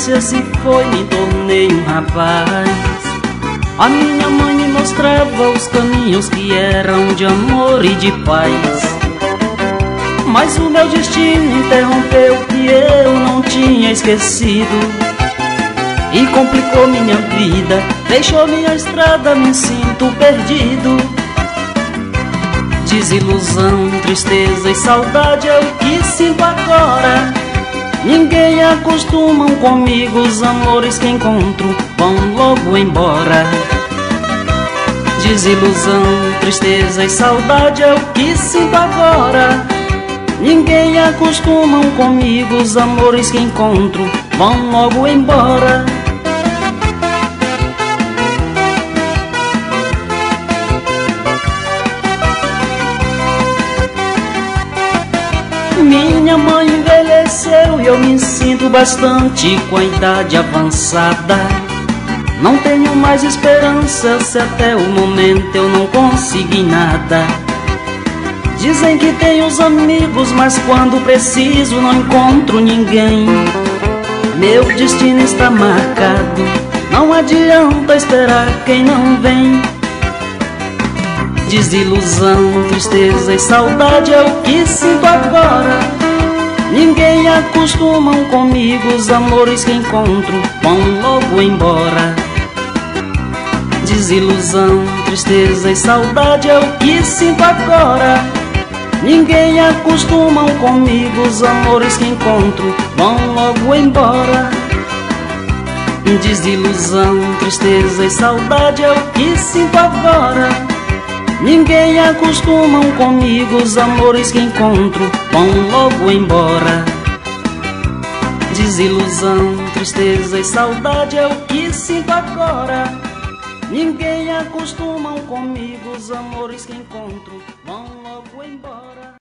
infância se foi, me tornei um rapaz. A minha mãe me mostrava os caminhos que eram de amor e de paz. Mas o meu destino interrompeu o que eu não tinha esquecido e complicou minha vida, deixou minha estrada, me sinto perdido. Desilusão, tristeza e saudade é o que sinto agora. Ninguém acostumam comigo, os amores que encontro vão logo embora. Desilusão, tristeza e saudade é o que sinto agora. Ninguém acostumam comigo, os amores que encontro vão logo embora. Minha mãe envelheceu e eu me sinto bastante com a idade avançada. Não tenho mais esperança se até o momento eu não consegui nada. Dizem que tenho os amigos, mas quando preciso não encontro ninguém. Meu destino está marcado, não adianta esperar quem não vem. Desilusão, tristeza e saudade é o que sinto agora. Ninguém acostumam comigo, os amores que encontro vão logo embora. Desilusão, tristeza e saudade é o que sinto agora. Ninguém acostumam comigo, os amores que encontro vão logo embora. Desilusão, tristeza e saudade é o que sinto agora. Ninguém acostumam comigo, os amores que encontro vão logo embora. Desilusão, tristeza e saudade é o que sinto agora. Ninguém acostumam comigo, os amores que encontro vão logo embora.